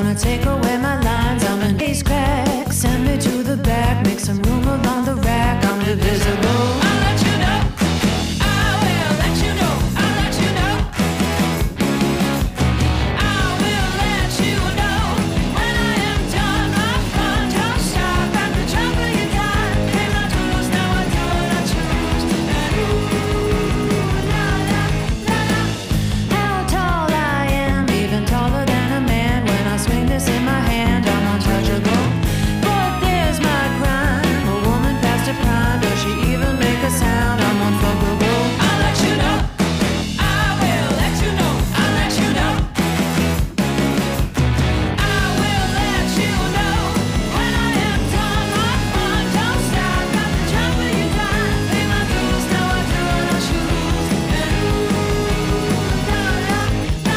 wanna take away my lines. I'm an ace crack. Send me to the back. Make some room along the rack. I'm divisible. I'll let you know. I will let you know. I'll let you know. I will let you know. When I am done, my fun don't stop. At the drop of your gun. Pay my dues, now I do what I choose. And ooh, la la la la. How tall I am, even taller than a man. When I swing this in my hand, I'm untouchable. But there's my crime. A woman past her prime. Does she even make a sound? I'm unfuckable. I'll let you know. I will let you know. I'll let you know. I will let you know. When I am done, my fun don't stop. Got the drop of your dime. Pay my dues, now I do what I choose. And ooh, la la la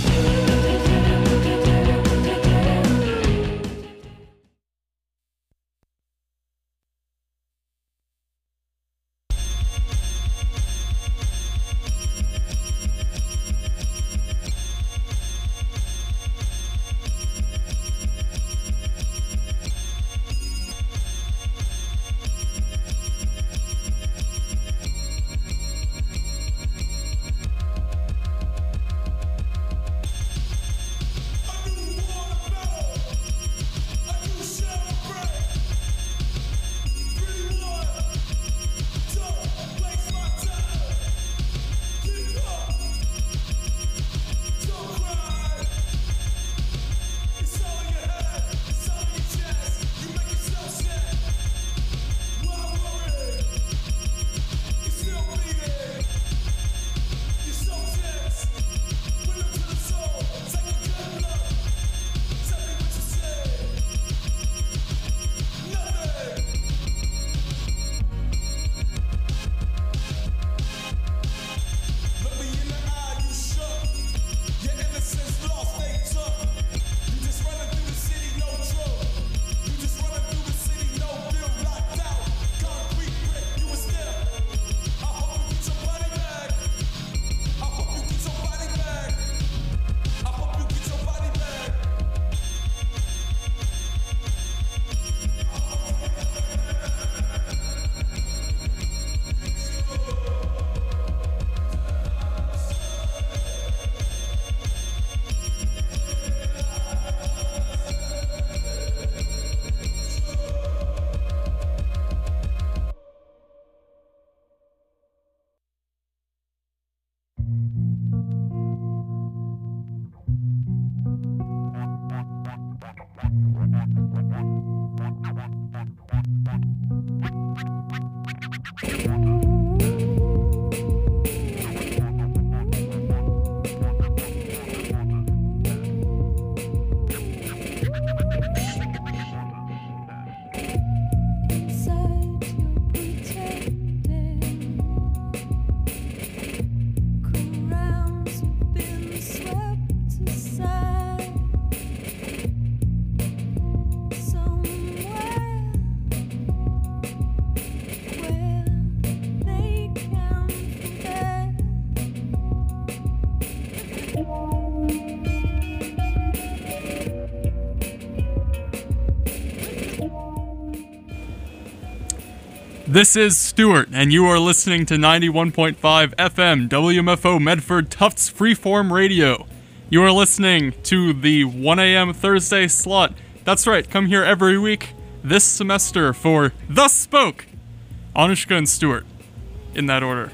This is Stuart, and you are listening to 91.5 FM WMFO Medford Tufts Freeform Radio. You are listening to the 1 a.m. Thursday slot. That's right, come here every week this semester for Thus Spoke. Anushka and Stuart, in that order.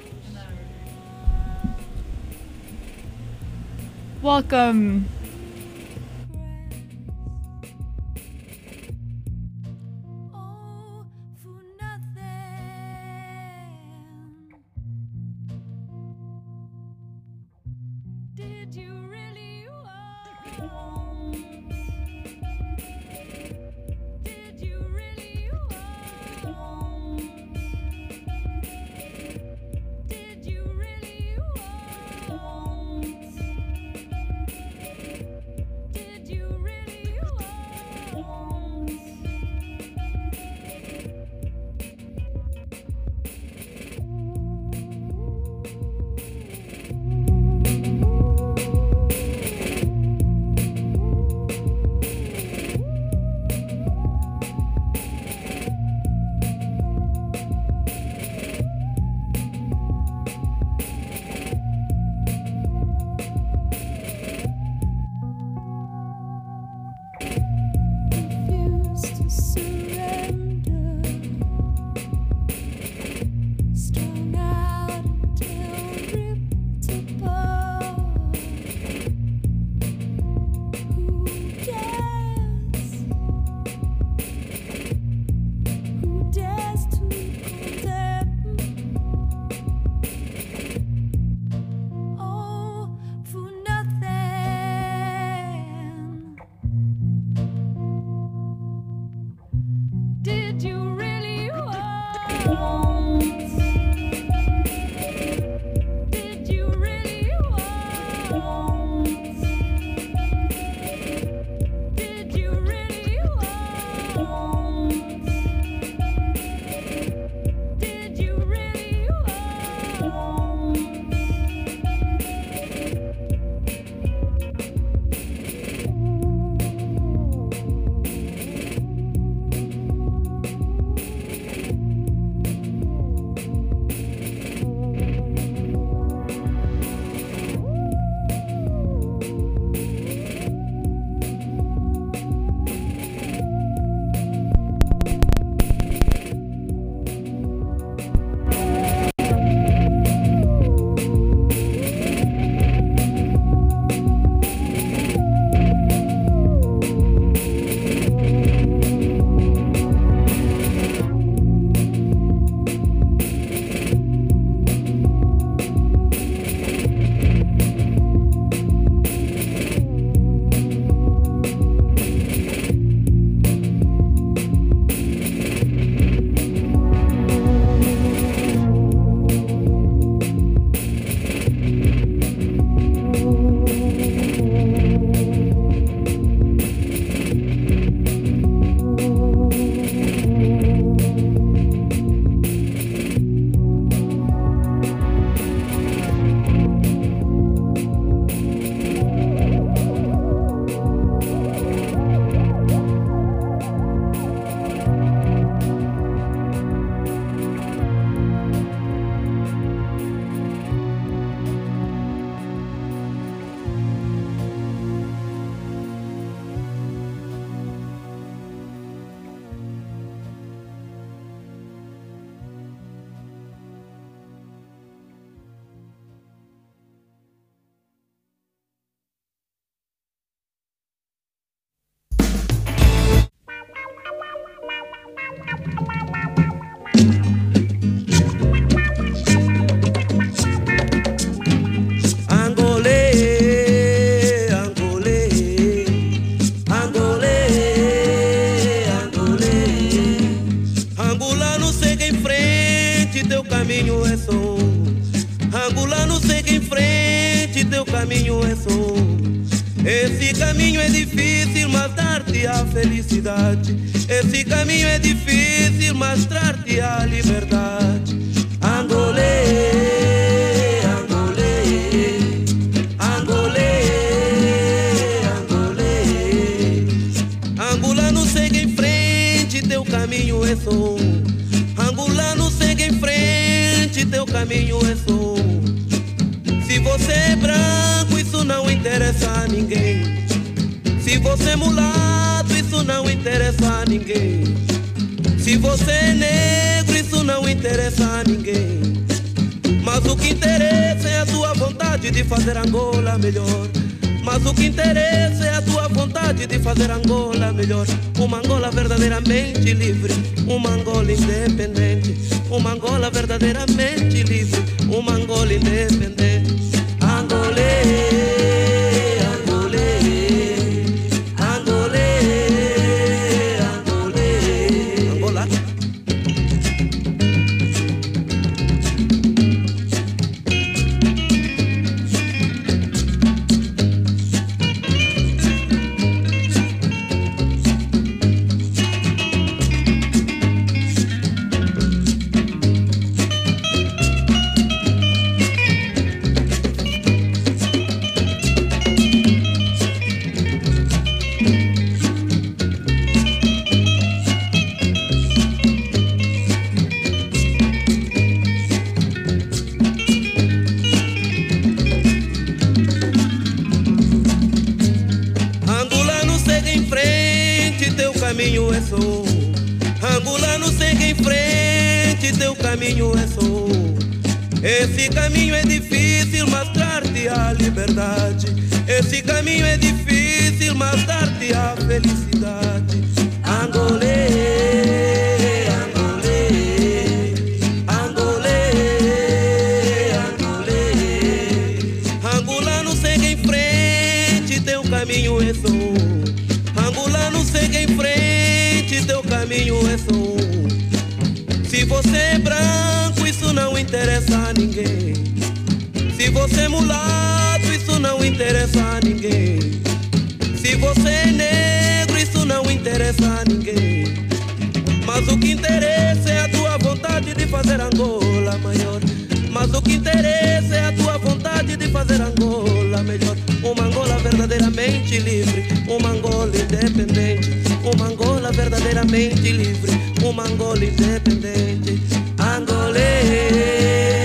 Welcome. refuse to surrender. Strung out until ripped apart. Who dares? Who dares to condemn? Oh, for nothing. Did you really want? Did you really want? Did you really want? Did you really want? Esse caminho é difícil, mas dar-te a felicidade. Esse caminho é difícil, mas dar-te a liberdade. Angolê, Angolê, Angolê, Angolê. Angolano, segue em frente, teu caminho é só. Angolano, segue em frente, teu caminho é só. Se você é branco, isso não interessa a ninguém. Se você é mulato, isso não interessa a ninguém. Se você é negro, isso não interessa a ninguém. Mas o que interessa é a tua vontade de fazer Angola melhor. Mas o que interessa é a tua vontade de fazer Angola melhor. Uma Angola verdadeiramente livre, uma Angola independente. Uma Angola verdadeiramente livre, uma Angola independente. Angolê, Angolê, Angolê, Angolê, Angola. caminho é só um. Angolano, segue em frente, teu caminho é só um. Esse caminho é difícil, mas dar-te a liberdade. Esse caminho é difícil, mas dar-te a felicidade. Angolê, Angolê, Angolê, Angolê. Angolano, segue em frente, teu caminho é só um. Angolano, segue em frente, teu caminho é só um. Se você é branco, isso não interessa a ninguém. Se você é mulato, isso não interessa a ninguém. Se você é negro, isso não interessa a ninguém. Mas o que interessa é a tua vontade de fazer Angola maior. Mas o que interessa é a tua vontade de fazer Angola melhor. Uma Angola verdadeiramente livre, uma Angola independente. Uma Angola verdadeiramente livre, uma Angola independente. Angolê.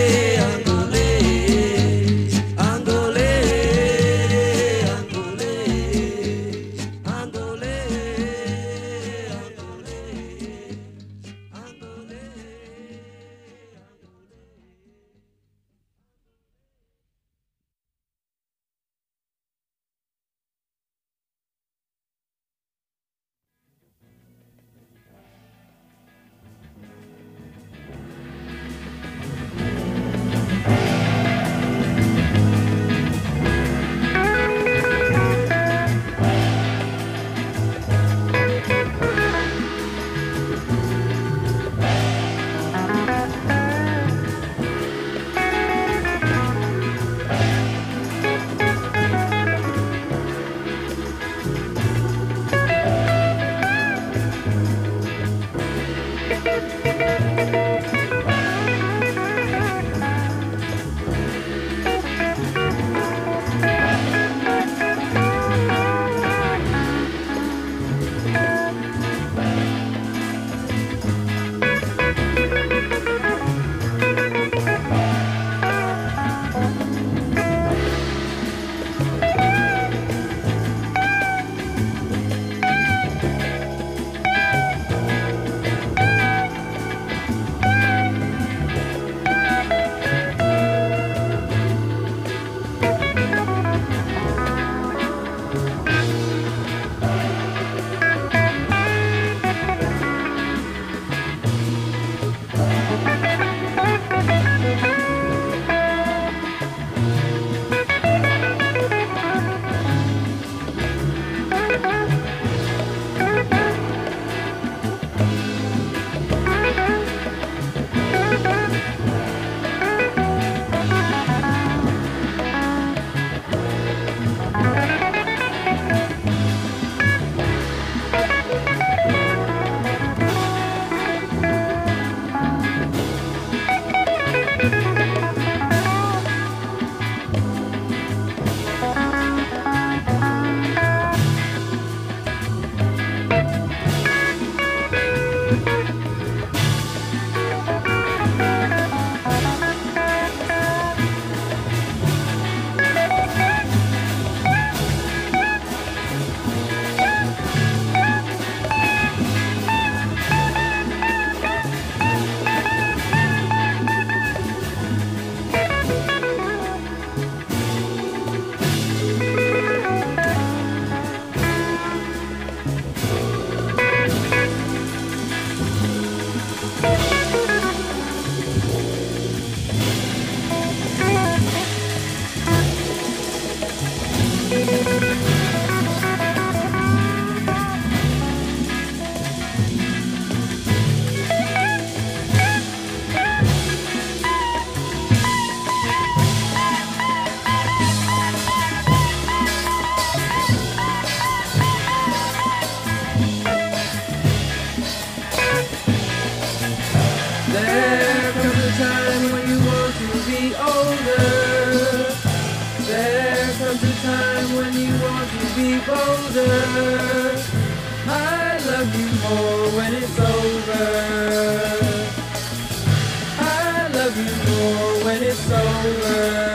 be bolder. I love you more when it's over. I love you more when it's over.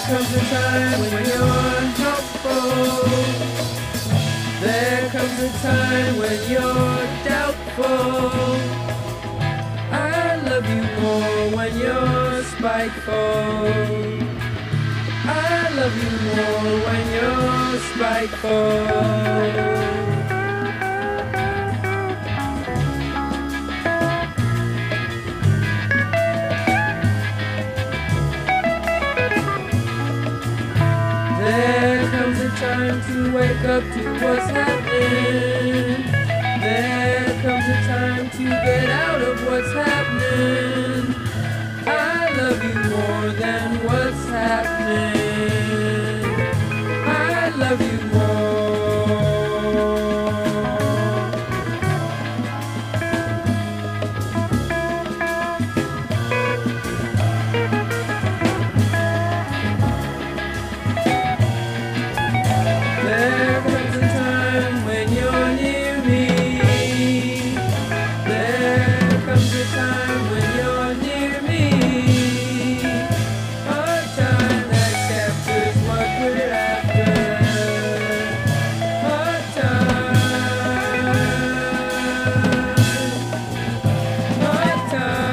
comes a time when you're helpful. There comes a time when you're doubtful. I love you more when you're spiteful. I love you more when you're spiteful. There comes a time to wake up to what's happening. There comes a time to get out of what's happening. I love you more than what's happening. I love you more. There comes a time when you're near me. There comes a time when you're near me. A time that captures what we're after. A time. A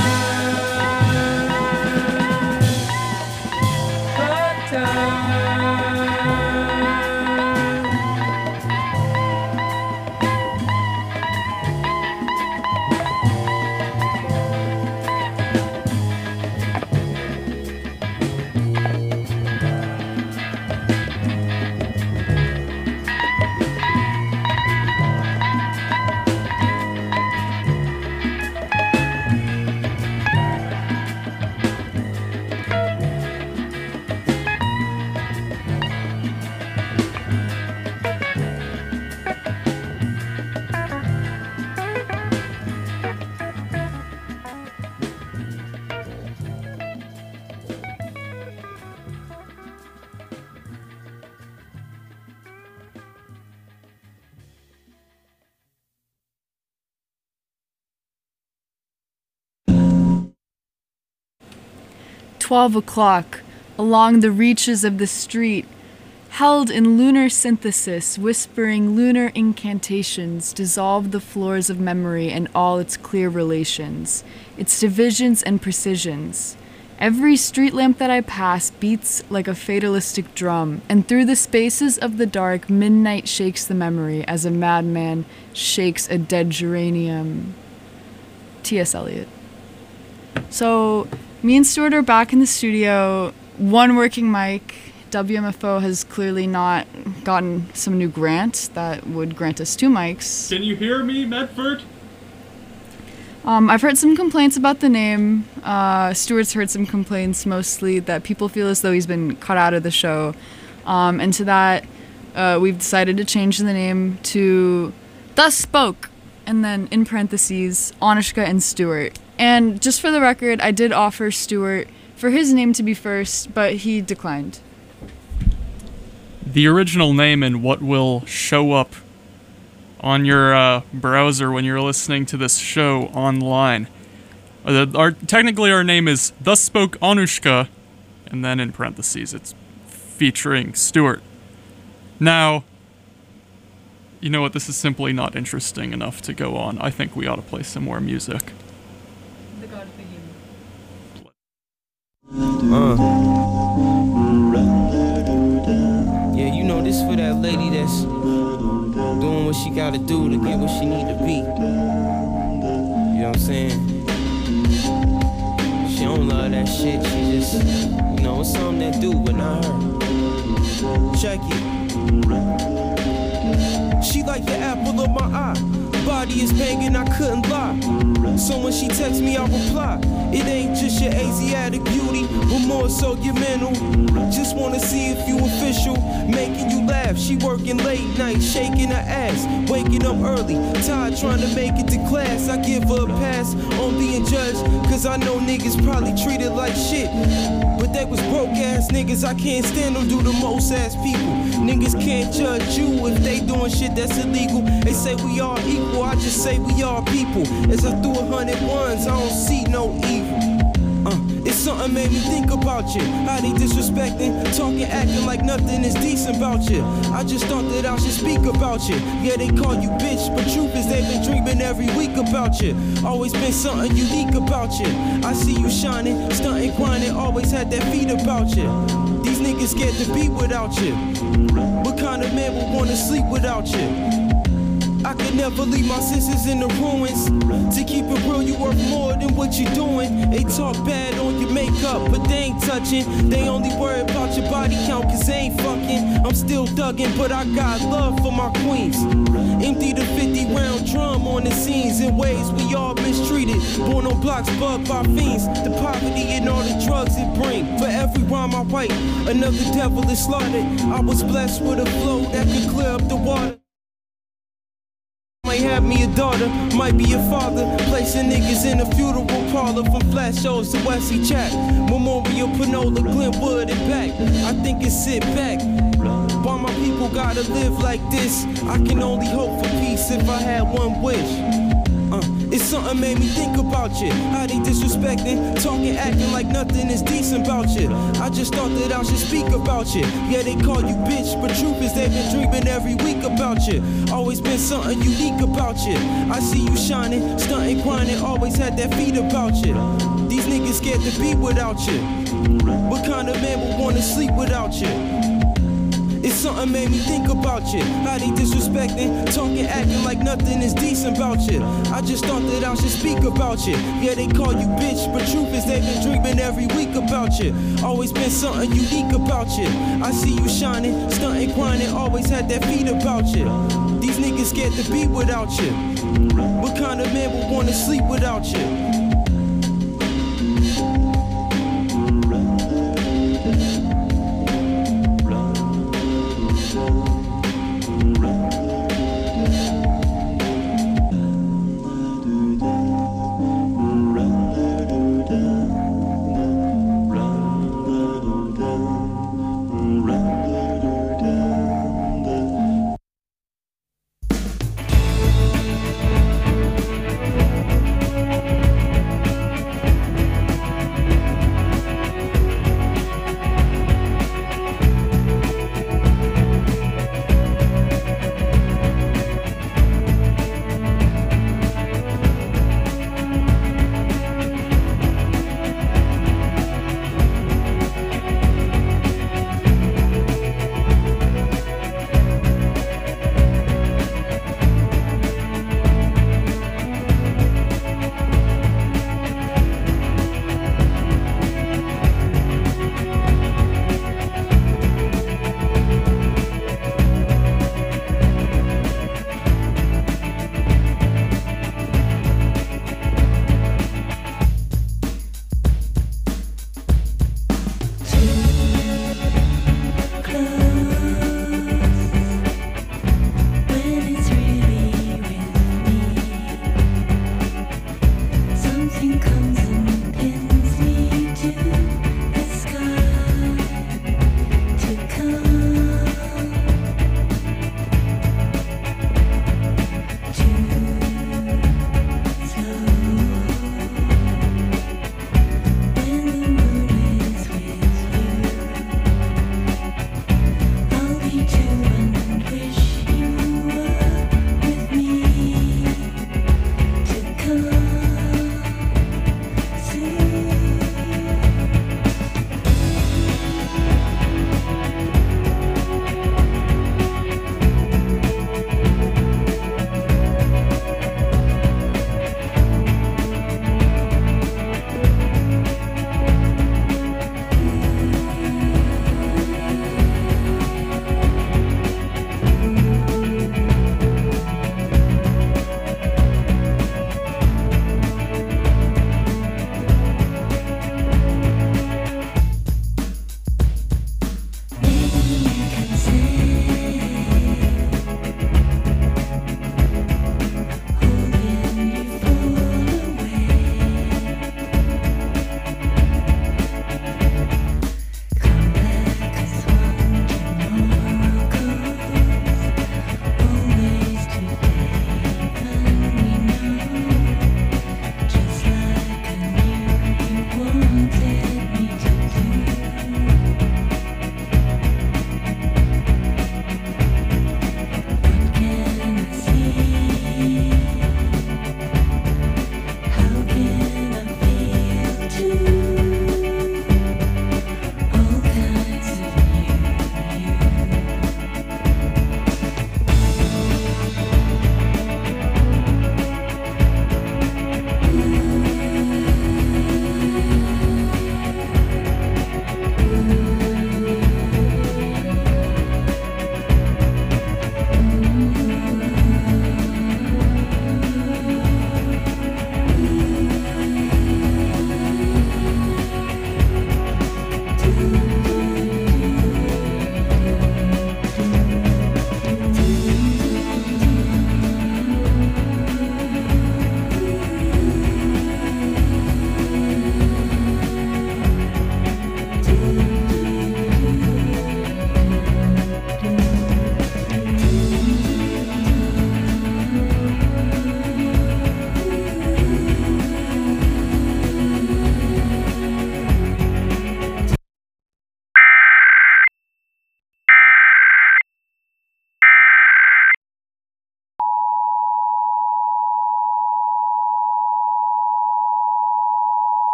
time. A time. "12 o'clock, along the reaches of the street, held in lunar synthesis, whispering lunar incantations, dissolve the floors of memory and all its clear relations, its divisions and precisions. Every street lamp that I pass beats like a fatalistic drum, and through the spaces of the dark, midnight shakes the memory as a madman shakes a dead geranium." T.S. Eliot. So, me and Stuart are back in the studio, one working mic. WMFO has clearly not gotten some new grant that would grant us 2 mics. Can you hear me, Medford? I've heard some complaints about the name. Stuart's heard some complaints, mostly that people feel as though he's been cut out of the show. And to that, we've decided to change the name to Thus Spoke, and then in parentheses, Anushka and Stuart. And just for the record, I did offer Stuart for his name to be first, but he declined. The original name and what will show up on your browser when you're listening to this show online. Technically our name is Thus Spoke Anushka, and then in parentheses it's featuring Stuart. Now, you know what, this is simply not interesting enough to go on. I think we ought to play some more music. The God of the Human. Yeah, you know this for that lady that's doing what she gotta do to get what she need to be. You know what I'm saying? She don't love that shit, she just, you know, it's something that do, but not her. Check it. She like the apple of my eye. Body is banging, I couldn't lie. So when she texts me, I reply. It ain't just your Asiatic beauty, but more so your mental. Just wanna see if you official, making you laugh. She working late night, shaking her ass, waking up early, tired trying to make it to class. I give her a pass on being judged, cause I know niggas probably treated like shit. But they was broke ass niggas, I can't stand them, do the most ass people. Niggas can't judge you if they doing shit that's illegal. They say we all equal, I just say we all people. As I threw 100 ones, I don't see no evil. It's something made me think about you. How they disrespecting, talking, acting like nothing is decent about you. I just thought that I should speak about you. Yeah, they call you bitch, but truth is they've been dreaming every week about you. Always been something unique about you. I see you shining, stunting, grinding, always had that feet about you. These niggas scared to be without you. What kind of man would wanna sleep without you? I could never leave my senses in the ruins. To keep it real, you worth more than what you're doing. They talk bad on your makeup, but they ain't touching. They only worry about your body count, cause they ain't fucking. I'm still thugging, but I got love for my queens. Empty the 50-round drum on the scenes. In ways we all mistreated. Born on blocks, bugged by fiends. The poverty and all the drugs it bring. For every rhyme I write, another devil is slaughtered. I was blessed with a flow that could clear up the water. Might have me a daughter, might be a father. Placing niggas in a funeral parlor. From flash shows to Wesley Chat, Memorial, Panola, Glenwood and back. I think it's sit back. Why my people gotta live like this? I can only hope for peace if I had one wish. It's something made me think about you. How they disrespecting, talking, acting like nothing is decent about you. I just thought that I should speak about you. Yeah, they call you bitch, but truth is they've been dreaming every week about you. Always been something unique about you. I see you shining, stunting, grinding, always had that feet about you. These niggas scared to be without you. What kind of man would wanna sleep without you? It's something made me think about you. How they disrespecting, talking, acting like nothing is decent about you. I just thought that I should speak about you. Yeah, they call you bitch, but truth is they've been dreaming every week about you. Always been something unique about you. I see you shining, stunting, grinding, always had that feet about you. These niggas scared to be without you. What kind of man would wanna sleep without you?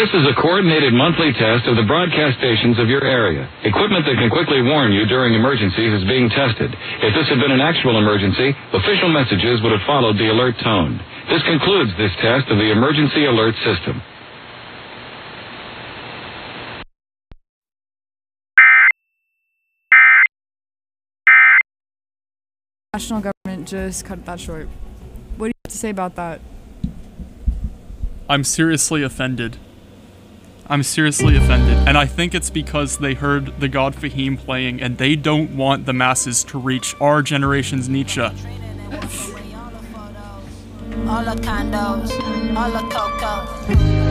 This is a coordinated monthly test of the broadcast stations of your area. Equipment that can quickly warn you during emergencies is being tested. If this had been an actual emergency, official messages would have followed the alert tone. This concludes this test of the emergency alert system. National government just cut that short. What do you have to say about that? I'm seriously offended. I'm seriously offended. And I think it's because they heard the God Fahim playing and they don't want the masses to reach our generation's Nietzsche. All the condos, all the cocoa.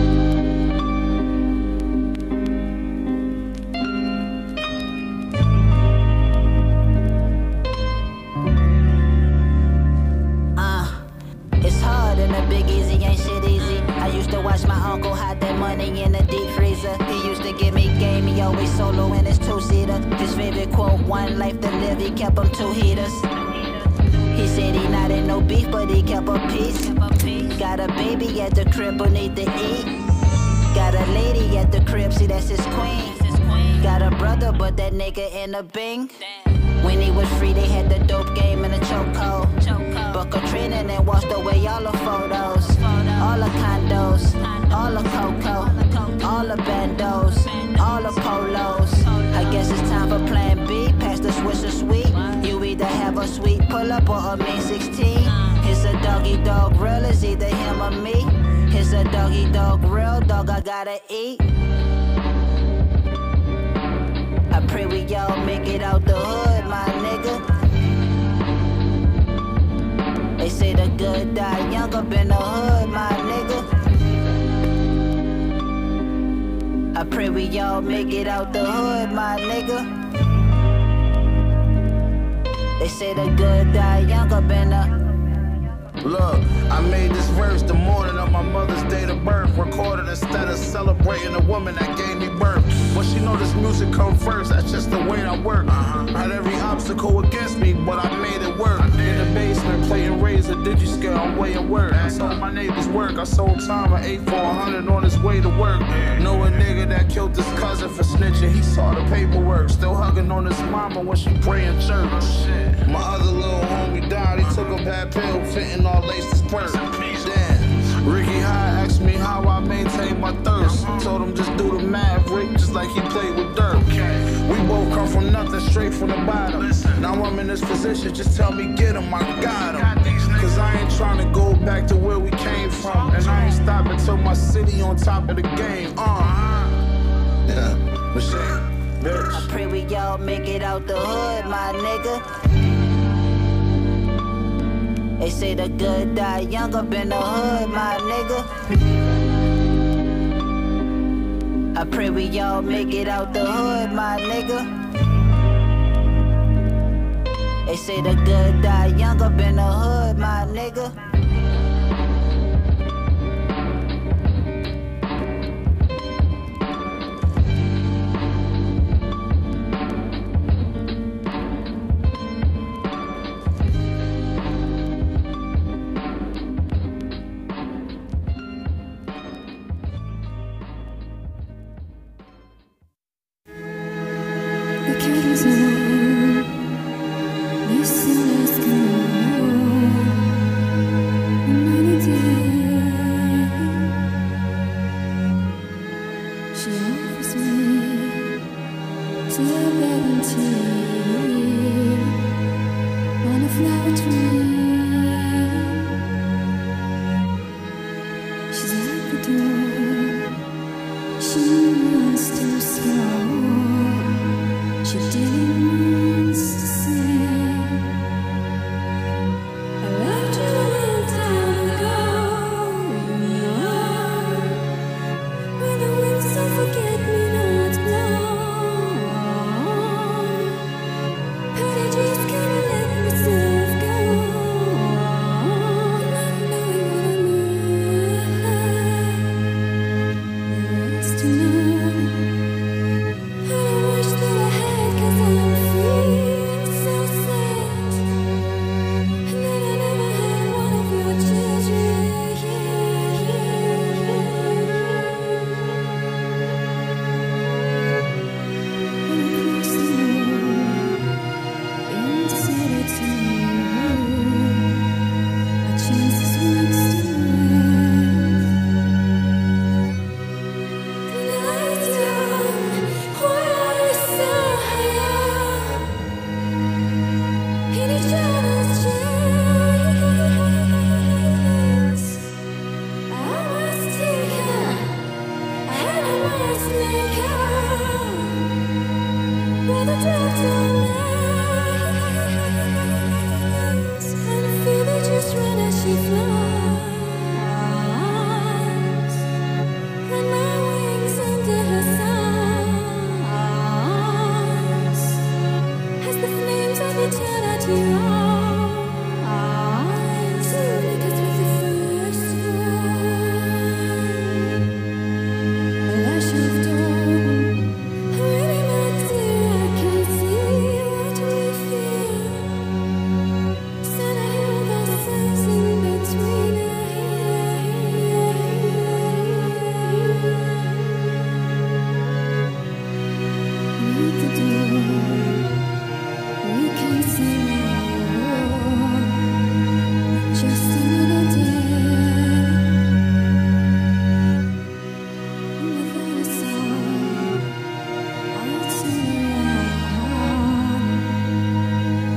It's hard in the Big Easy, ain't shit easy. I used to watch my uncle hide that money in the deep freezer. He used to give me game, he always solo in his two-seater. His favorite quote, one life to live, he kept them 2 heaters. He said he not in no beef, but he kept a peace. Got a baby at the crib who need to eat. Got a lady at the crib, see that's his queen. Got a brother, but that nigga in a bing. When he was free, they had the dope game in a chokehold. But Katrina and washed away all the photos. All the condos, all the cocoa, all the bandos, all the polos. I guess it's time for plan B, pass the Swisher Sweet. You either have a sweet pull-up or a mean 16. It's a doggy dog real, it's either him or me. It's a doggy dog real, dog I gotta eat. I pray we all make it out the hood, my nigga. They say the good die young up in the hood, my nigga. I pray we all make it out the hood, my nigga. They say the good die young up in the... Look, I made this verse the morning of my mother's date of birth. Recorded instead of celebrating the woman that gave me birth. But she know this music come first, that's just the way I work. Had every obstacle against me, but I made it work. In the basement, playing razor, digi-scale, I'm weighing work. I sold my neighbor's work, I sold time, I ate for 100 on his way to work. Know a nigga that killed his cousin for snitching, he saw the paperwork. Still hugging on his mama when she pray in church. My other little homie died, he took a bad pill, fitting all laced his purse. Damn, Ricky High asked me how I maintain my thirst. Told him just do the math, Rick, just like he played with dirt. We both come from nothing, straight from the bottom. Now I'm in this position, just tell me get him, I got him. Cause I ain't trying to go back to where we came from. And I ain't stopping till my city on top of the game. Yeah, machine, bitch. I pray we all make it out the hood, my nigga. They say the good die young up in the hood, my nigga. I pray we all make it out the hood, my nigga. They say the good die young up in the hood, my nigga.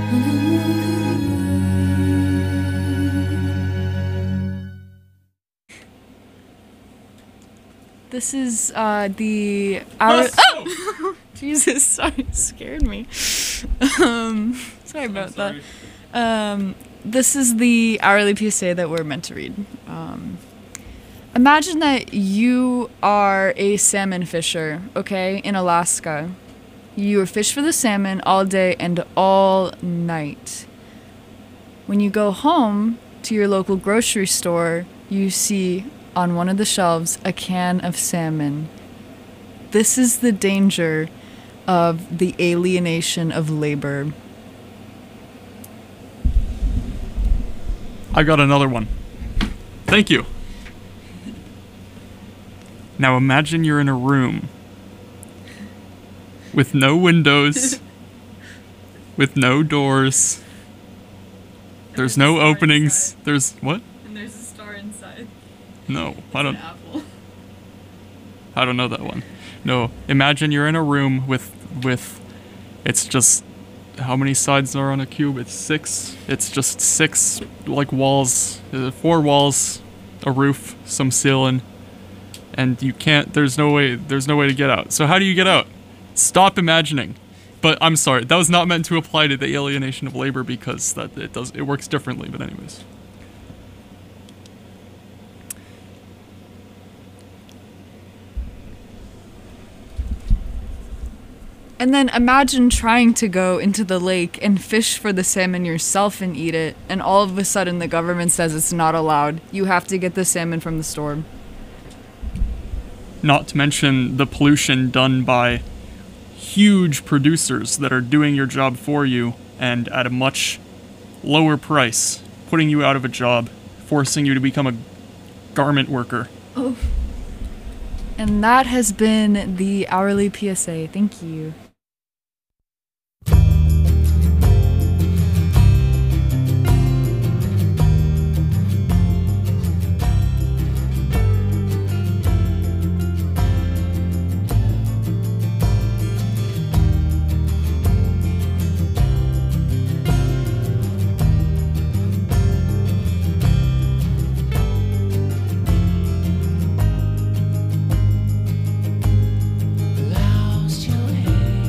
This is the hour. Oh! Jesus, sorry, scared me. Sorry about that. This is the hourly PSA that we're meant to read. Imagine that you are a salmon fisher, okay, in Alaska. You fish for the salmon all day and all night. When you go home to your local grocery store, you see on one of the shelves a can of salmon. This is the danger of the alienation of labor. I got another one. Thank you. Now imagine you're in a room with no windows, with no doors. There's no openings. There's what? And there's a star inside. No, I An don't. apple. I don't know that one. No, imagine you're in a room with it's just, how many sides are on a cube? It's 6. It's just 6 like walls, 4 walls, a roof, some ceiling, and you can't. There's no way to get out. So how do you get out? Stop imagining. But I'm sorry, that was not meant to apply to the alienation of labor because it works differently. But anyways. And then imagine trying to go into the lake and fish for the salmon yourself and eat it, and all of a sudden the government says it's not allowed. You have to get the salmon from the store. Not to mention the pollution done by huge producers that are doing your job for you and at a much lower price, putting you out of a job, forcing you to become a garment worker. Oh. And that has been the hourly PSA. Thank you. Lost your head.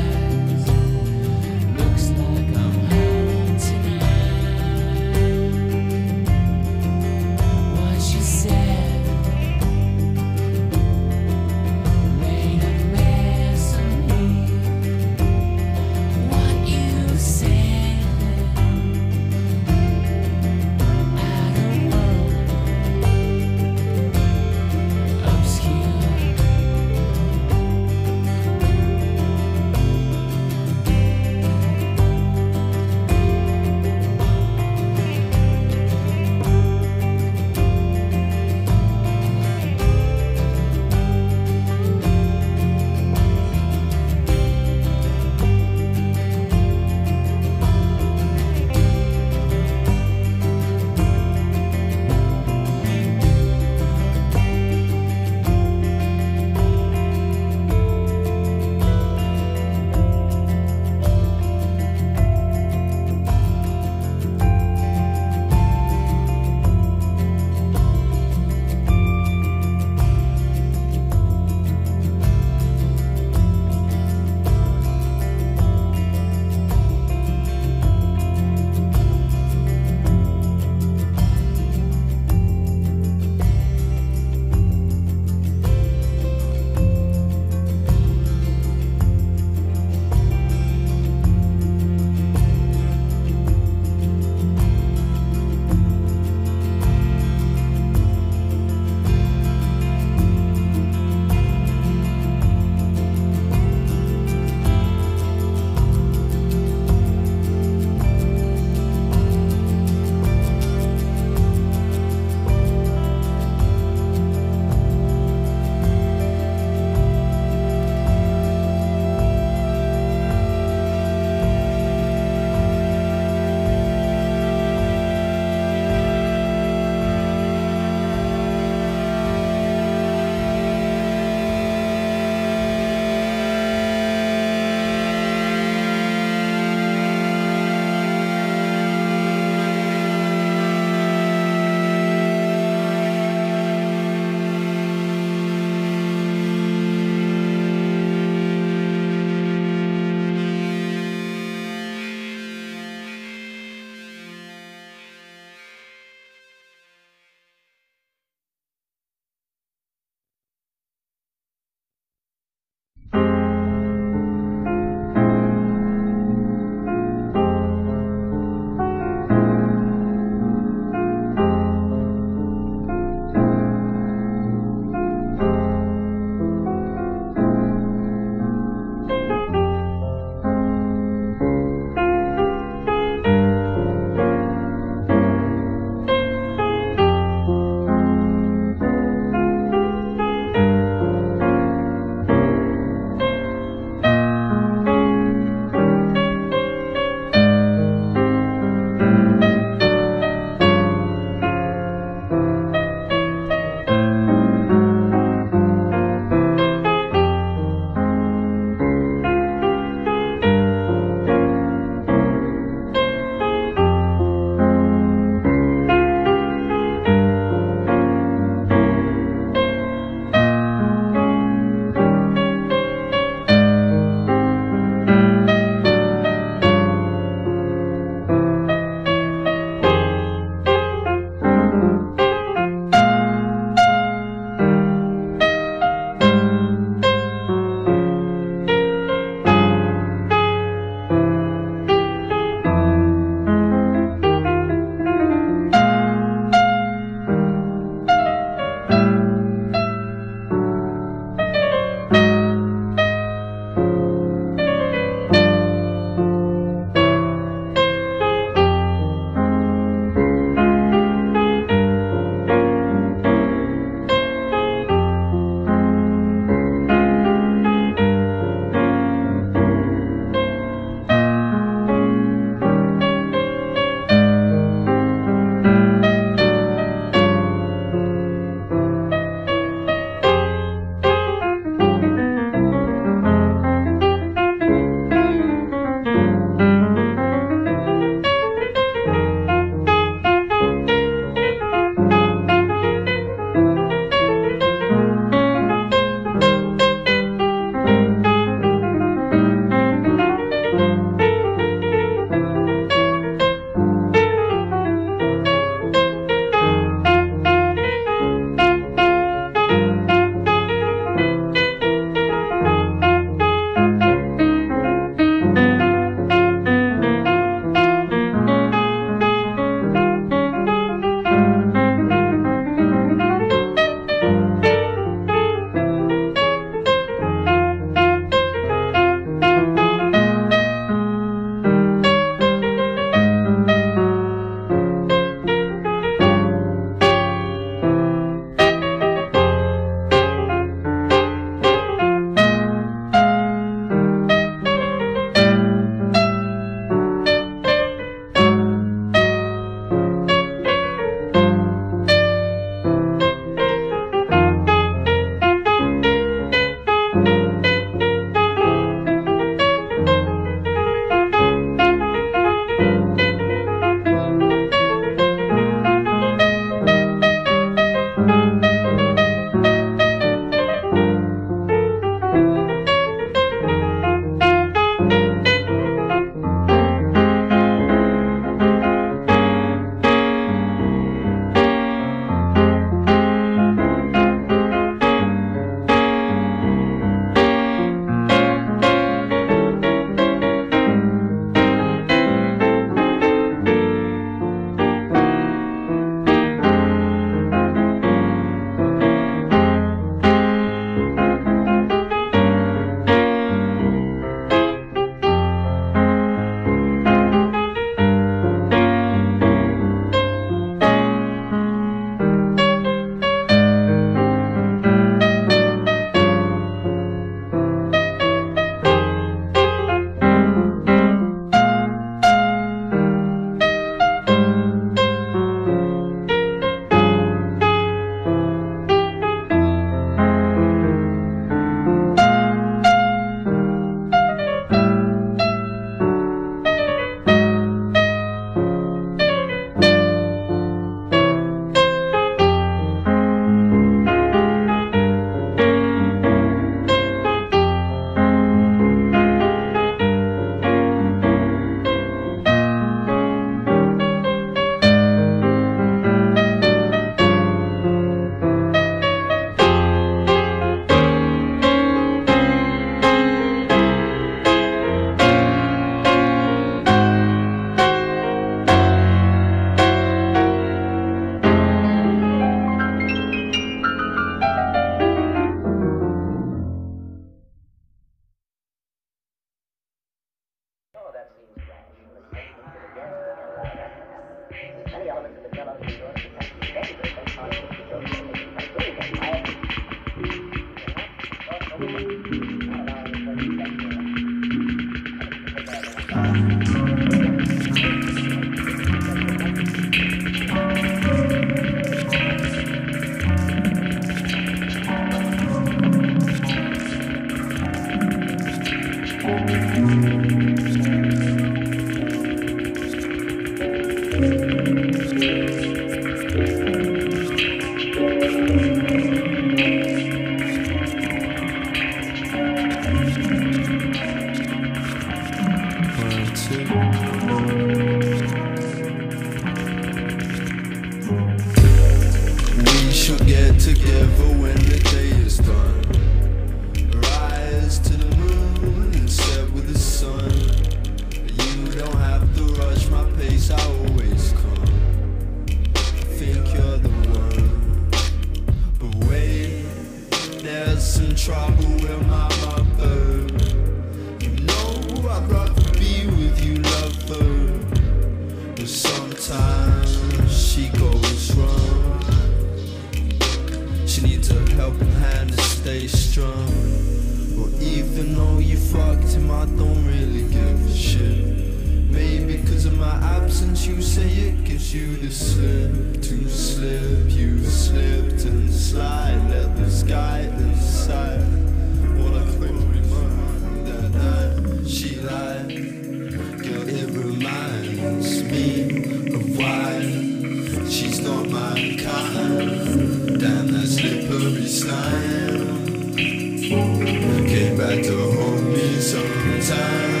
shall get together when the day is done. Rise to the moon and set with the sun. You don't have to rush my pace, I always come. I think you're the one. But wait, there's some trouble with my mother. You know I'd rather be with you, lover. But sometimes she goes wrong. She needs a helping hand to stay strong. Well, even though you fucked him, I don't really give a shit. Maybe cause of my absence, you say it gives you the slip. To slip, you slipped and slide. Let this guy inside. What I claim to be mine that night, she lied. Girl, it reminds me of why she's not my kind. Damn, that slippery slime. Came back to hold me sometime.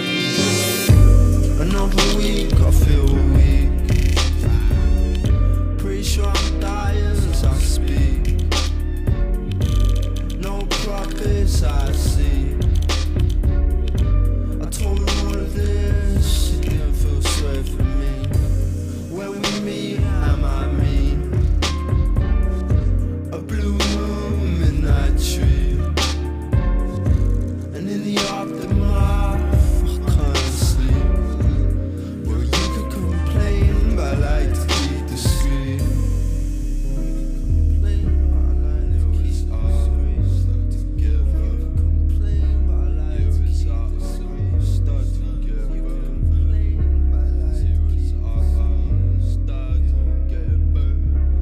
Another week, I feel weak. Pretty sure I'm dying as I speak. No profits I see. I told her all of this, she didn't feel sorry for me. When we meet, am I mean? A blue moon, midnight tree. And in the aftermath, I can't sleep. Well, you could complain, but I like to keep discreet. Complain, but I like to keep discreet. Stuck together. Complain, but I like to keep discreet. Stuck together. Complain, but I like to keep discreet. Stuck together.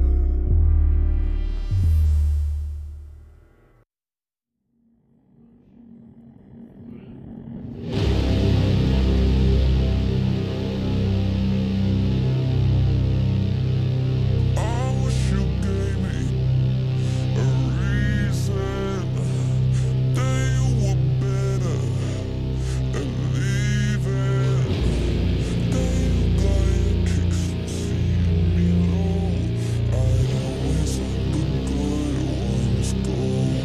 I wish you gave me a reason that you were better at leaving. That you got your kicks from seeing me low. I'd always let the good ones go.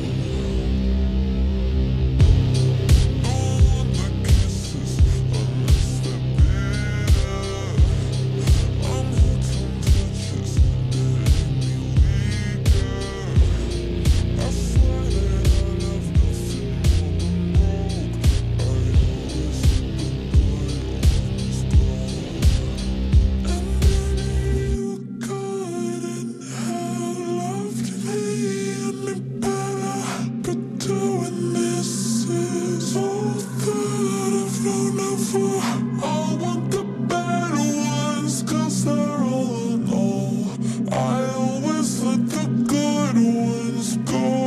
No other kisses unless they're bitter. I'm hooked on touches that make me weaker. I swear that I love nothing more than broke. I always let the good ones go. And maybe you couldn't have loved me any better, but doing this is all that I've known ever. I want the better ones, cause they're all in all. I always let the good ones go.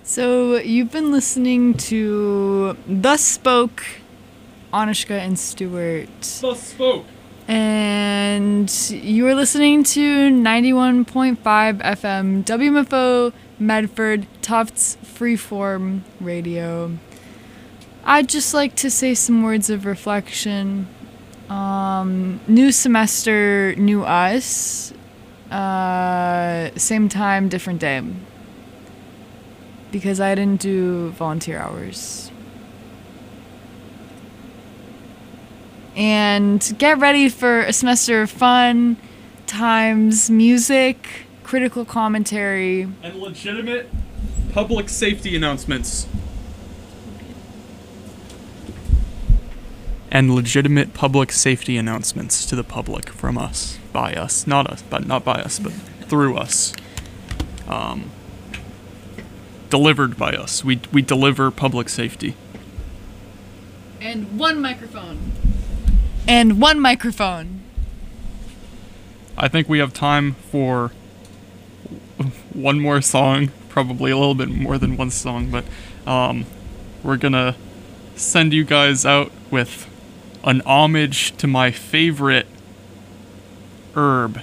So you've been listening to Thus Spoke, Anushka and Stuart. Thus spoke. And you are listening to 91.5 FM WMFO Medford Tufts Freeform Radio. I'd just like to say some words of reflection. New semester, new us. Same time, different day. Because I didn't do volunteer hours. And get ready for a semester of fun, times, music, critical commentary, And legitimate public safety announcements. And legitimate public safety announcements to the public from us, by us, not by us, but through us. Delivered by us. We deliver public safety. and one microphone. And one microphone. I think we have time for one more song, probably a little bit more than one song, but we're gonna send you guys out with an homage to my favorite herb,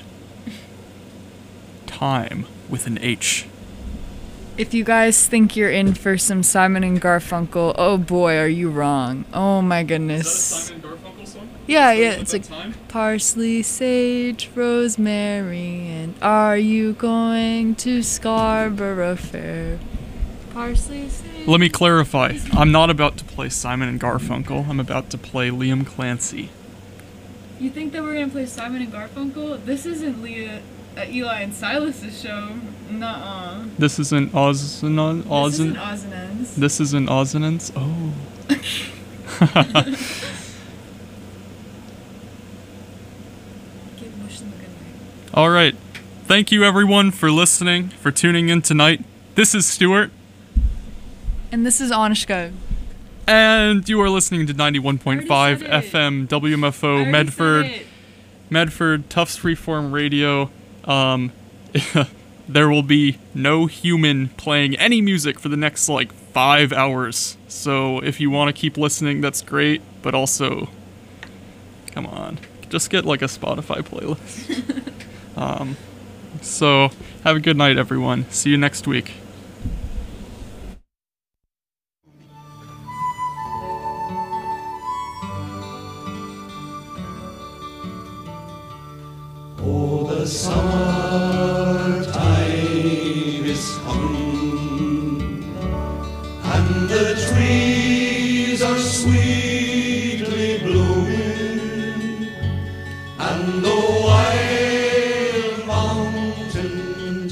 thyme, with an H. If you guys think you're in for some Simon and Garfunkel, oh boy, are you wrong. Oh my goodness. Is that a Simon and Garfunkel song? Yeah, Is that yeah, about it's that like time? parsley, sage, rosemary, and are you going to Scarborough Fair? Parsley, sage. Let me clarify. I'm not about to play Simon and Garfunkel. I'm about to play Liam Clancy. You think that we're gonna play Simon and Garfunkel? This isn't Eli and Silas's show. Nuh-uh. This isn't This isn't Ozzy. Ozanens. This isn't Ozanens. Oh. Give Mush the good night. All right. Thank you, everyone, for listening, for tuning in tonight. This is Stuart, And this is Anushka. and you are listening to 91.5 I already said it. FM WMFO Medford Tufts Freeform Radio. There will be no human playing any music for the next 5 hours. So if you want to keep listening, that's great. But also, come on, just get a Spotify playlist. So have a good night, everyone. See you next week. Oh, the summertime is coming, and the trees are sweetly blooming, and the wild mountain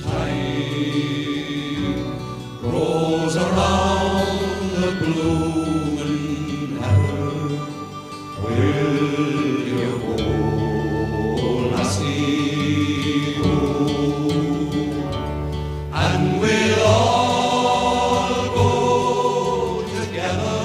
thyme grows around the blooming heather. Will you go, lassie, go? And we'll all go together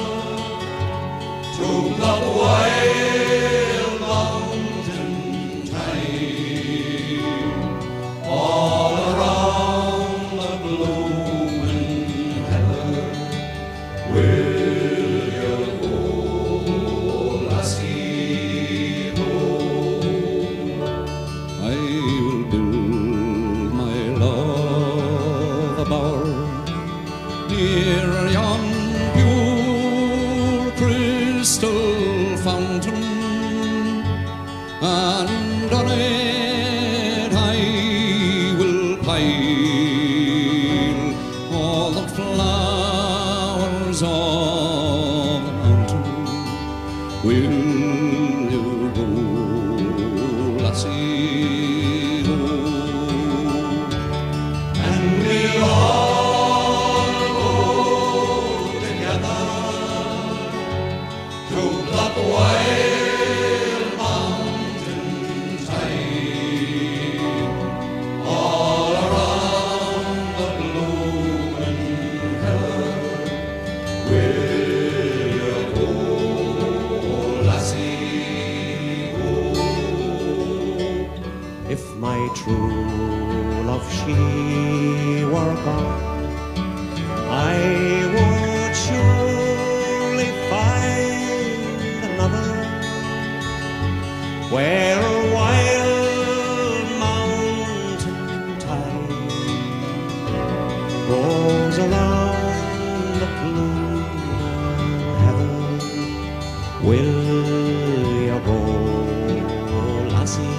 to the wild mountain thyme, all around the blooming heather. We'll goes along the blue heather. Will you go, lassie?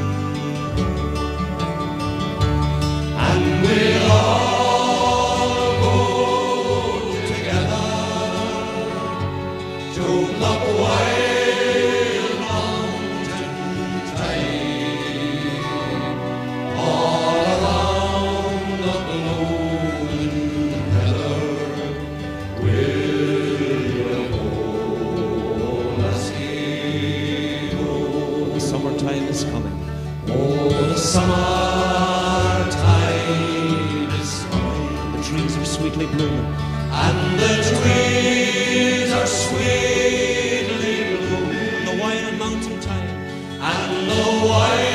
And we'll all go together to the wild mountain tide, all around the blooming heather. Will you go, lassie, go? The summertime is coming. Oh, the summertime is coming. The trees are sweetly blooming, and the trees are sweetly blooming. The wild mountain thyme and the wild